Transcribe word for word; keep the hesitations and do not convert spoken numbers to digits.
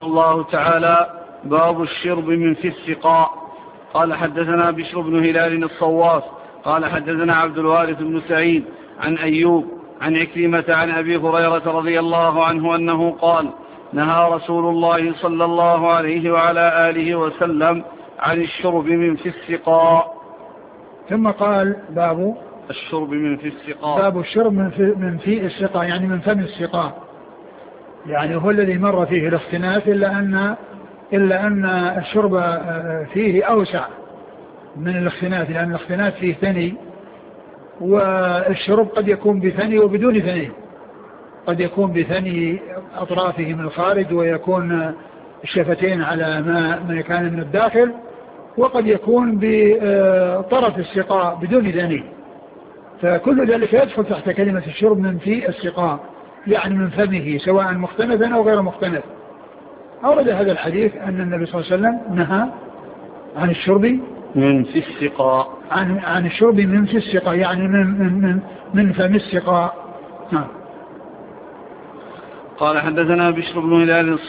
الله تعالى باب الشرب من في السقاء. قال حدثنا بشر بن هلال الصواف قال حدثنا عبد الوارث بن سعيد عن أيوب عن عكرمة عن أبي هريرة رضي الله عنه أنه قال نهى رسول الله صلى الله عليه وعلى آله وسلم عن الشرب من في السقاء. ثم قال باب الشرب من في السقاء باب الشرب من في, من في السقاء يعني من فم السقاء، يعني هو الذي مر فيه الاختناث إلا أن إلا أن الشرب فيه أوسع من الاختناث، لأن الاختناث فيه ثني والشرب قد يكون بثني وبدون ثني، قد يكون بثني أطرافه من الخارج ويكون الشفتين على ما ما كان من الداخل، وقد يكون بطرف السقاء بدون ثني، فكل ذلك يدخل تحت كلمة الشرب من في السقاء، يعني من فمه سواء مختنثا أو غير مختنث. أورد هذا الحديث أن النبي صلى الله عليه وسلم نهى عن الشرب من في السقاء عن عن الشرب من في السقاء، يعني من من من, من فم السقاء. نعم. قال حدثنا بشر بن هلال